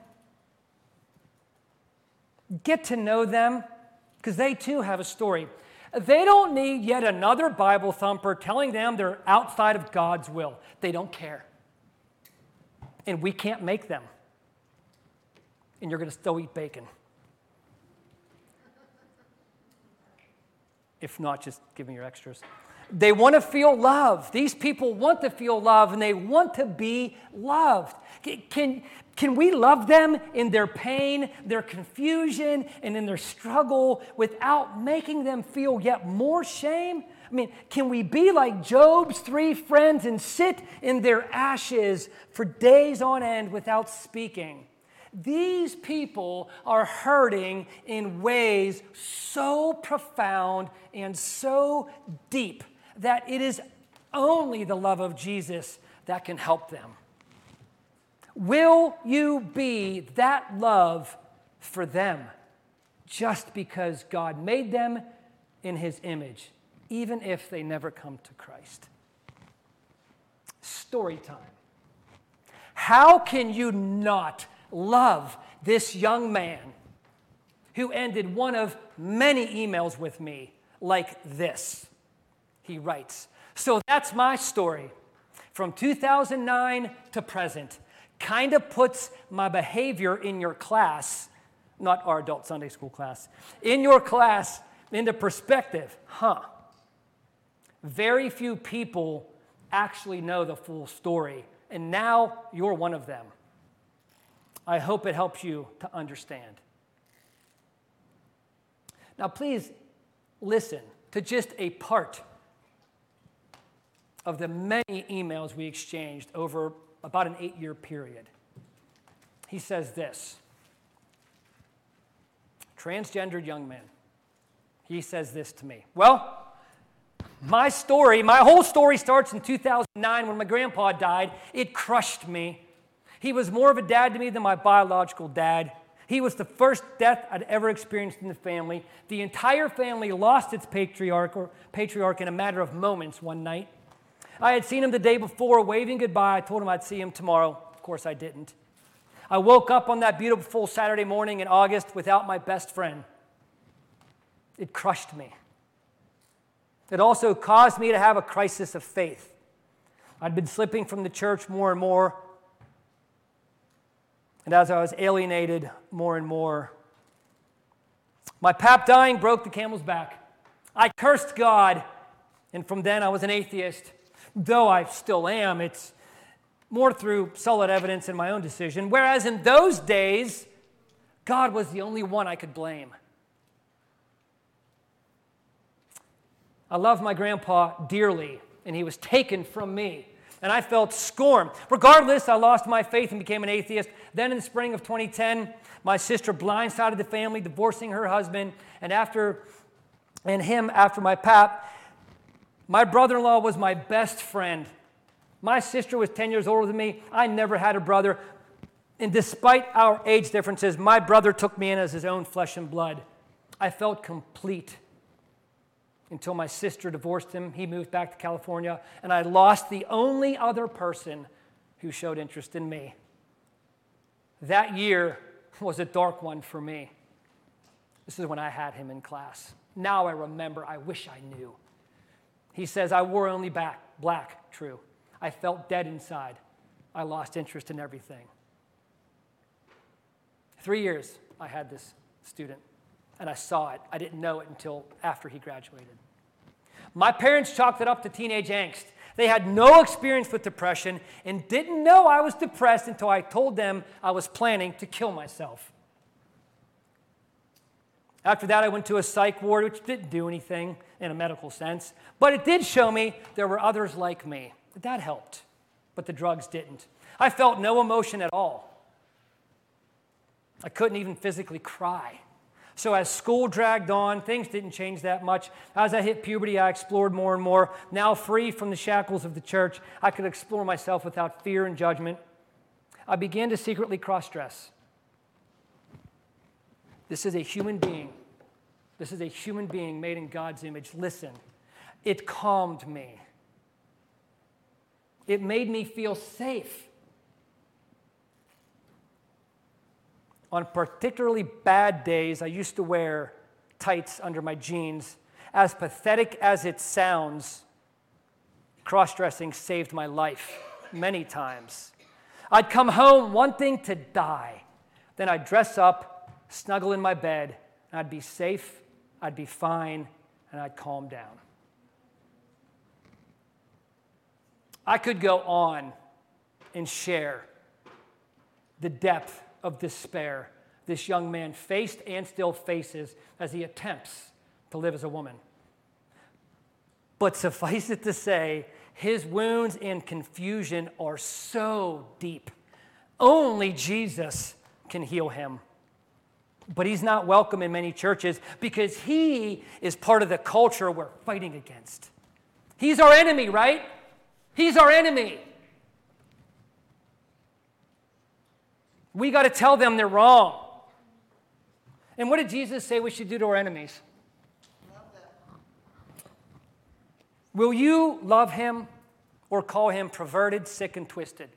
Get to know them, because they too have a story. They don't need yet another Bible thumper telling them they're outside of God's will. They don't care. And we can't make them. And you're going to still eat bacon. If not, just give me your extras. They want to feel love. These people want to feel love, and they want to be loved. Can, can we love them in their pain, their confusion, and in their struggle without making them feel yet more shame? I mean, can we be like Job's three friends and sit in their ashes for days on end without speaking? These people are hurting in ways so profound and so deep that it is only the love of Jesus that can help them. Will you be that love for them just because God made them in His image, even if they never come to Christ? Story time. How can you not love this young man who ended one of many emails with me like this? He writes, "So that's my story. from two thousand nine to present kind of puts my behavior in your class, not our adult Sunday school class, in your class into perspective. Huh. Very few people actually know the full story, and now you're one of them. I hope it helps you to understand. Now, please listen to just a part of the many emails we exchanged over about an eight-year period. He says this, transgendered young man. He says this to me. Well, my story, my whole story starts in two thousand nine when my grandpa died. It crushed me. He was more of a dad to me than my biological dad. He was the first death I'd ever experienced in the family. The entire family lost its patriarch, or patriarch in a matter of moments one night. I had seen him the day before, waving goodbye. I told him I'd see him tomorrow. Of course, I didn't. I woke up on that beautiful Saturday morning in August without my best friend. It crushed me. It also caused me to have a crisis of faith. I'd been slipping from the church more and more. And as I was alienated more and more, my pap dying broke the camel's back. I cursed God, and from then I was an atheist. Though I still am, it's more through solid evidence and my own decision. Whereas in those days, God was the only one I could blame. I loved my grandpa dearly, and he was taken from me. And I felt scorn. Regardless, I lost my faith and became an atheist. Then in the spring of twenty ten, my sister blindsided the family, divorcing her husband, and after, and him after my pap. My brother-in-law was my best friend. My sister was ten years older than me. I never had a brother. And despite our age differences, my brother took me in as his own flesh and blood. I felt complete until my sister divorced him. He moved back to California, and I lost the only other person who showed interest in me. That year was a dark one for me. This is when I had him in class. Now I remember, I wish I knew. He says, I wore only back, black, true. I felt dead inside. I lost interest in everything. Three years I had this student, and I saw it. I didn't know it until after he graduated. My parents chalked it up to teenage angst. They had no experience with depression and didn't know I was depressed until I told them I was planning to kill myself. After that, I went to a psych ward, which didn't do anything in a medical sense, but it did show me there were others like me. That helped, but the drugs didn't. I felt no emotion at all. I couldn't even physically cry. So as school dragged on, things didn't change that much. As I hit puberty, I explored more and more. Now free from the shackles of the church, I could explore myself without fear and judgment. I began to secretly cross-dress. This is a human being. This is a human being made in God's image. Listen, it calmed me. It made me feel safe. On particularly bad days, I used to wear tights under my jeans. As pathetic as it sounds, cross-dressing saved my life many times. I'd come home wanting to die. Then I'd dress up, snuggle in my bed, and I'd be safe, I'd be fine, and I'd calm down. I could go on and share the depth of despair this young man faced and still faces as he attempts to live as a woman. But suffice it to say, his wounds and confusion are so deep. Only Jesus can heal him. But he's not welcome in many churches because he is part of the culture we're fighting against. He's our enemy, right? He's our enemy. We got to tell them they're wrong. And what did Jesus say we should do to our enemies? Love them. Will you love him or call him perverted, sick, and twisted?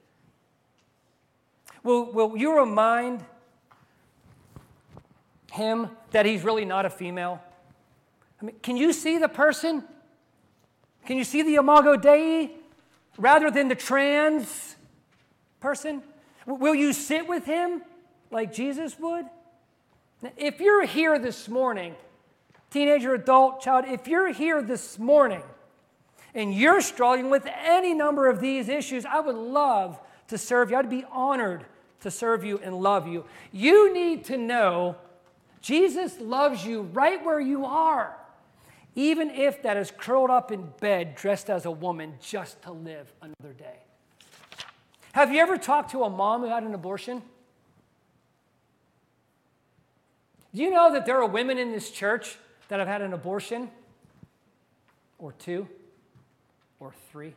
Will, will you remind him that he's really not a female? I mean, can you see the person? Can you see the imago Dei? rather than the trans person? Will you sit with him like Jesus would? If you're here this morning, teenager, adult, child, if you're here this morning and you're struggling with any number of these issues, I would love to serve you. I'd be honored to serve you and love you. You need to know Jesus loves you right where you are, even if that is curled up in bed dressed as a woman just to live another day. Have you ever talked to a mom who had an abortion? Do you know that there are women in this church that have had an abortion? Or two? Or three?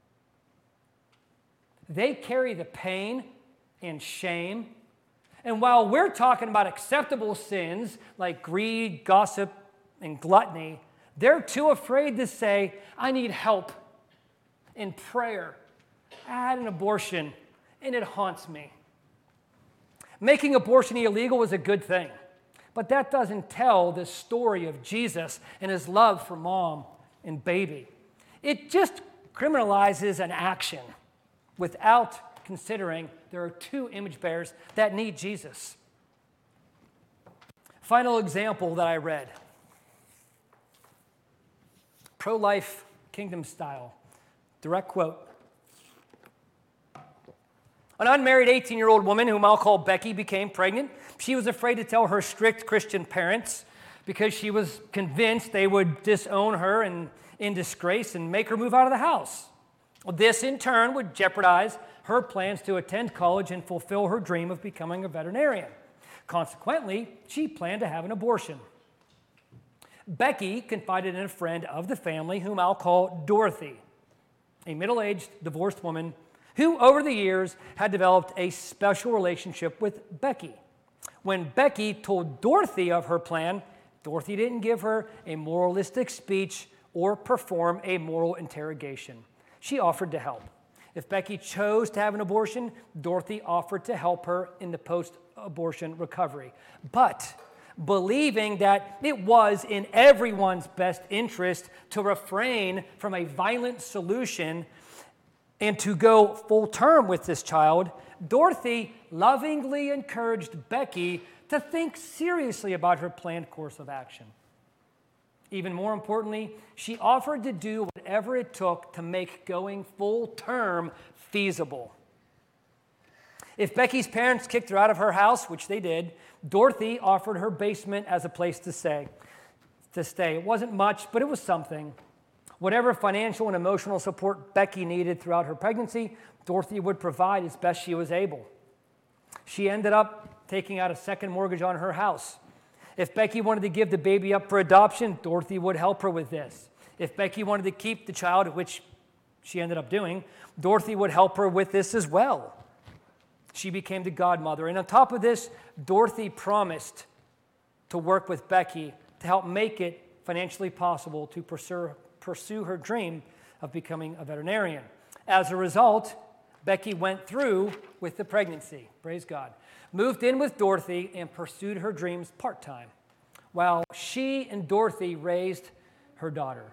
They carry the pain and shame. And while we're talking about acceptable sins like greed, gossip, and gluttony, they're too afraid to say, I need help in prayer. I had an abortion, and it haunts me. Making abortion illegal is a good thing, but that doesn't tell the story of Jesus and his love for mom and baby. It just criminalizes an action without considering there are two image bearers that need Jesus. Final example that I read. Pro-life kingdom style. Direct quote. An unmarried eighteen-year-old woman, whom I'll call Becky, became pregnant. She was afraid to tell her strict Christian parents because she was convinced they would disown her and in disgrace and make her move out of the house. This, in turn, would jeopardize her plans to attend college and fulfill her dream of becoming a veterinarian. Consequently, she planned to have an abortion. Becky confided in a friend of the family, whom I'll call Dorothy, a middle-aged divorced woman who over the years had developed a special relationship with Becky. When Becky told Dorothy of her plan, Dorothy didn't give her a moralistic speech or perform a moral interrogation. She offered to help. If Becky chose to have an abortion, Dorothy offered to help her in the post-abortion recovery. But believing that it was in everyone's best interest to refrain from a violent solution and to go full term with this child, Dorothy lovingly encouraged Becky to think seriously about her planned course of action. Even more importantly, she offered to do whatever it took to make going full term feasible. If Becky's parents kicked her out of her house, which they did, Dorothy offered her basement as a place to stay. To stay. It wasn't much, but it was something. Whatever financial and emotional support Becky needed throughout her pregnancy, Dorothy would provide as best she was able. She ended up taking out a second mortgage on her house. If Becky wanted to give the baby up for adoption, Dorothy would help her with this. If Becky wanted to keep the child, which she ended up doing, Dorothy would help her with this as well. She became the godmother. And on top of this, Dorothy promised to work with Becky to help make it financially possible to pursue, pursue her dream of becoming a veterinarian. As a result, Becky went through with the pregnancy, praise God, moved in with Dorothy and pursued her dreams part-time, while she and Dorothy raised her daughter.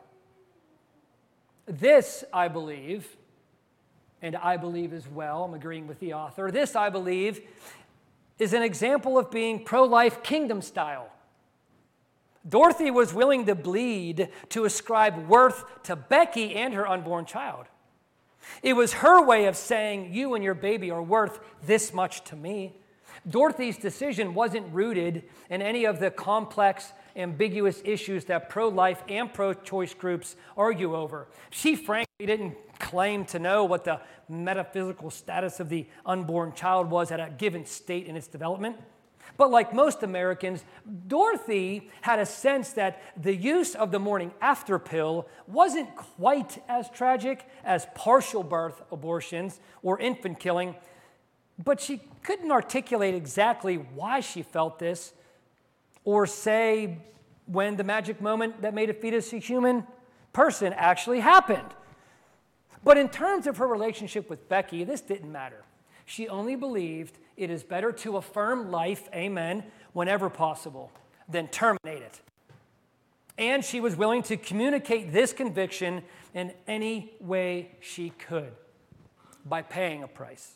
This, I believe, and I believe as well, I'm agreeing with the author, this, I believe, is an example of being pro-life kingdom style. Dorothy was willing to bleed to ascribe worth to Becky and her unborn child. It was her way of saying, you and your baby are worth this much to me. Dorothy's decision wasn't rooted in any of the complex, ambiguous issues that pro-life and pro-choice groups argue over. She frankly didn't claim to know what the metaphysical status of the unborn child was at a given state in its development. But like most Americans, Dorothy had a sense that the use of the morning after pill wasn't quite as tragic as partial birth abortions or infant killing, but she couldn't articulate exactly why she felt this or say when the magic moment that made a fetus a human person actually happened. But in terms of her relationship with Becky, this didn't matter. She only believed it is better to affirm life, amen, whenever possible, than terminate it. and she was willing to communicate this conviction in any way she could by paying a price.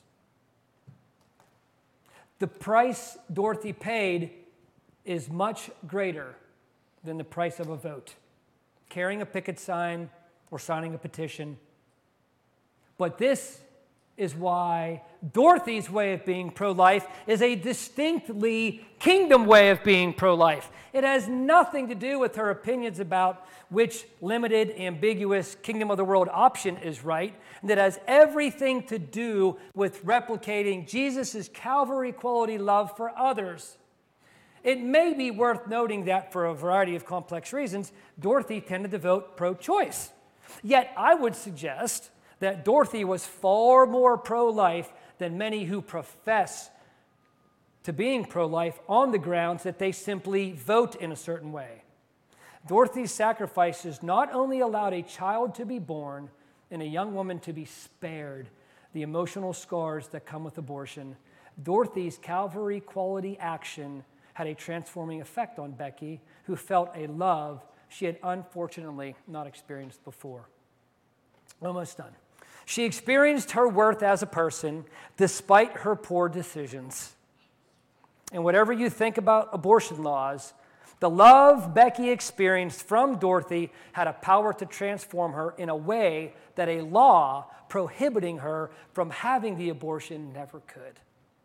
The price Dorothy paid is much greater than the price of a vote, carrying a picket sign or signing a petition. But this is why Dorothy's way of being pro-life is a distinctly kingdom way of being pro-life. It has nothing to do with her opinions about which limited, ambiguous kingdom of the world option is right, and it has everything to do with replicating Jesus' Calvary quality love for others. It may be worth noting that for a variety of complex reasons, Dorothy tended to vote pro-choice. Yet I would suggest that Dorothy was far more pro-life than many who profess to being pro-life on the grounds that they simply vote in a certain way. Dorothy's sacrifices not only allowed a child to be born and a young woman to be spared the emotional scars that come with abortion, Dorothy's Calvary quality action had a transforming effect on Becky, who felt a love she had unfortunately not experienced before. Almost done. She experienced her worth as a person despite her poor decisions. And whatever you think about abortion laws, the love Becky experienced from Dorothy had a power to transform her in a way that a law prohibiting her from having the abortion never could.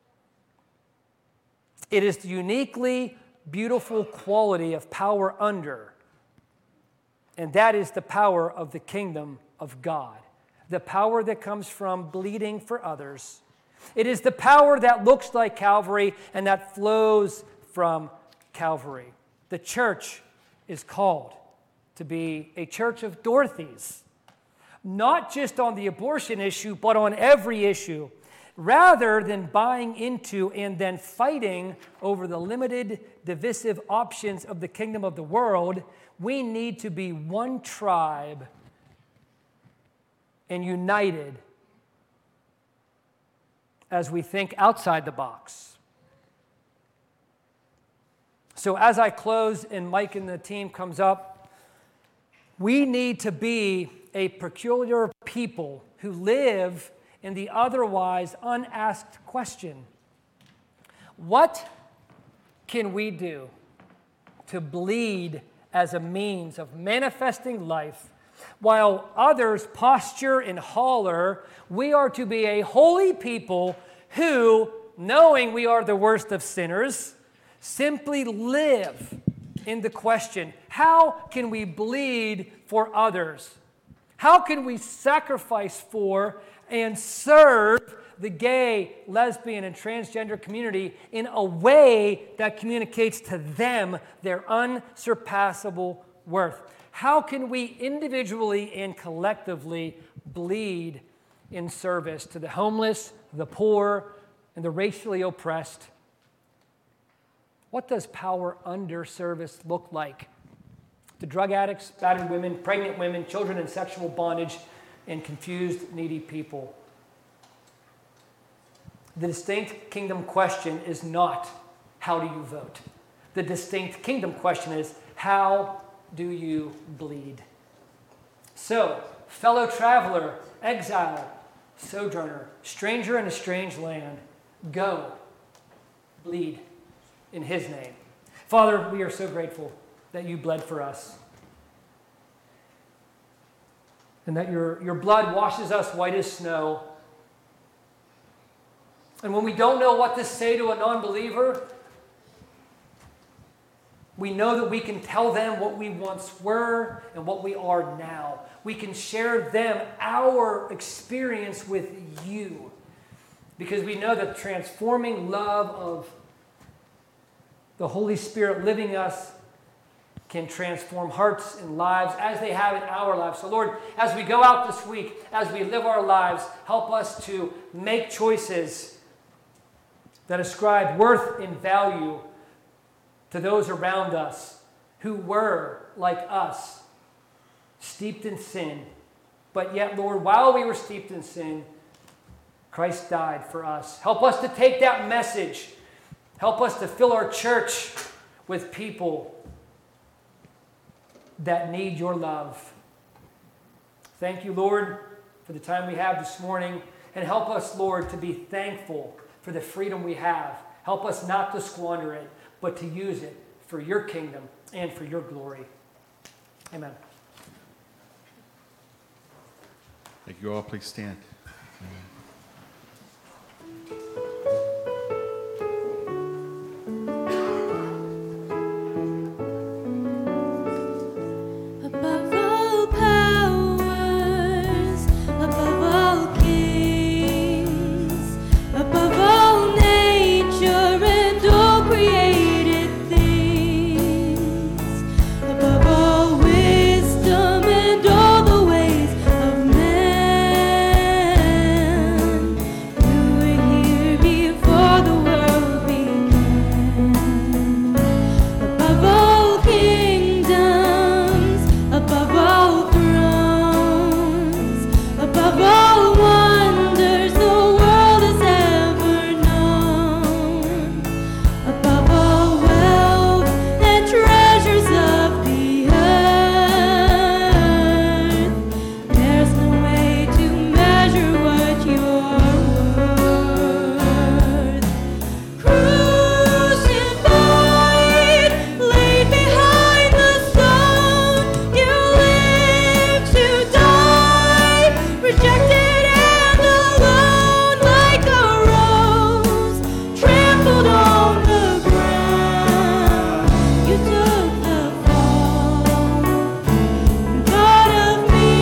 It is the uniquely beautiful quality of power under, and that is the power of the kingdom of God. The power that comes from bleeding for others. It is the power that looks like Calvary and that flows from Calvary. The church is called to be a church of Dorothys, not just on the abortion issue, but on every issue. Rather than buying into and then fighting over the limited, divisive options of the kingdom of the world, we need to be one tribe and united as we think outside the box. So as I close and Mike and the team comes up, we need to be a peculiar people who live in the otherwise unasked question: what can we do to bleed as a means of manifesting life? While others posture and holler, we are to be a holy people who, knowing we are the worst of sinners, simply live in the question: how can we bleed for others? How can we sacrifice for and serve the gay, lesbian, and transgender community in a way that communicates to them their unsurpassable worth? How can we individually and collectively bleed in service to the homeless, the poor, and the racially oppressed? What does power under service look like to drug addicts, battered women, pregnant women, children in sexual bondage, and confused, needy people? The distinct kingdom question is not, how do you vote? The distinct kingdom question is, how do you bleed? So, fellow traveler, exile, sojourner, stranger in a strange land, go, bleed in his name. Father, we are so grateful that you bled for us, and that your, your blood washes us white as snow. And when we don't know what to say to a non-believer, we know that we can tell them what we once were and what we are now. We can share them our experience with you, because we know that the transforming love of the Holy Spirit living us can transform hearts and lives as they have in our lives. So Lord, as we go out this week, as we live our lives, help us to make choices that ascribe worth and value to those around us who were, like us, steeped in sin. But yet, Lord, while we were steeped in sin, Christ died for us. Help us to take that message. Help us to fill our church with people that need your love. Thank you, Lord, for the time we have this morning. And help us, Lord, to be thankful for the freedom we have. Help us not to squander it, but to use it for your kingdom and for your glory. Amen. Thank you all. Please stand. Above all powers, above all kings, above all nature and all created things, above all wisdom and all the ways of man, you were here before the world began. Above all kingdoms, above all thrones, above all wonders the world has ever known, above all wealth and treasures of the earth, there's no way to measure what you're worth. Crucified, laid behind the stone, you lived to die, rejected and alone, like a rose trampled on the ground. You took the fall, thought of me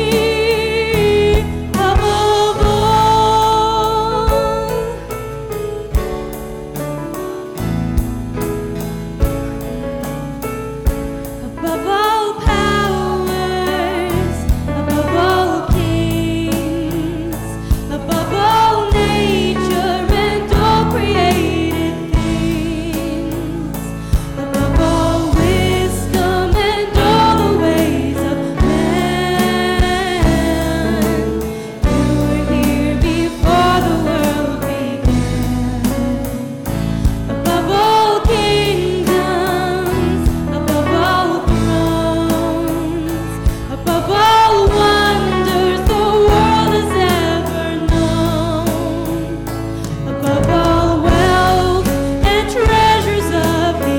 above all. Above all powers, above all kings, above all nature and all created things, above all wisdom and all the ways of man, you were here before the world began. Above all kingdoms, above all thrones, above all wonders the world has ever known, above all wealth and treasures of the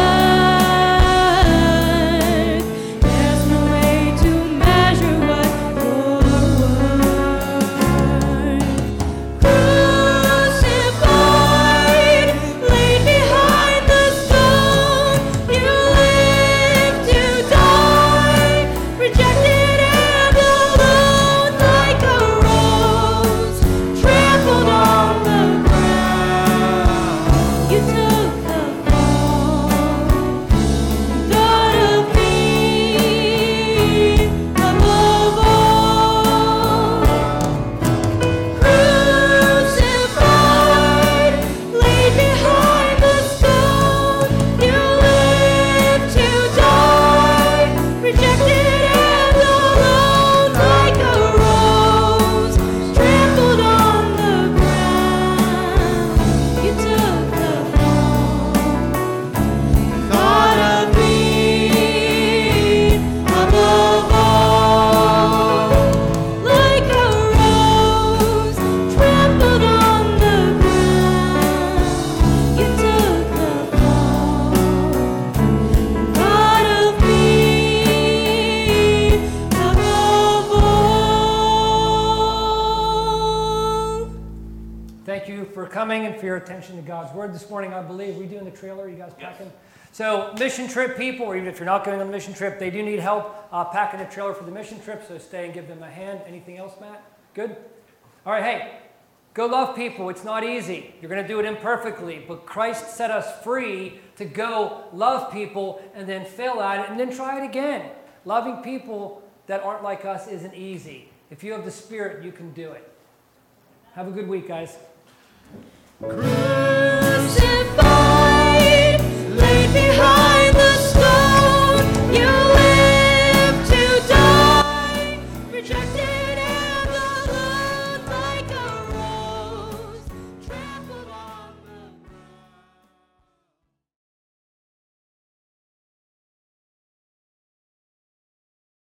earth, there's no way to measure what you're worth. Crucified, laid behind the stone, you lived to die, rejected and alone, like a rose trampled on the ground. You took the fall, thought of me above all. Crucified, laid behind the stone, you lived to die, rejected and alone, like a rose trampled on the ground. You took the fall, thought of me above all, like a rose trampled on the ground. You took the fall, thought of me above all. Thank you for coming and for your attention to God's Word this morning. I believe we doing the trailer. You guys packing? So mission trip people, or even if you're not going on a mission trip, they do need help uh, packing the trailer for the mission trip. So stay and give them a hand. Anything else, Matt? Good? All right, hey, go love people. It's not easy. You're going to do it imperfectly. But Christ set us free to go love people and then fail at it and then try it again. Loving people that aren't like us isn't easy. If you have the Spirit, you can do it. Have a good week, guys. Crucified.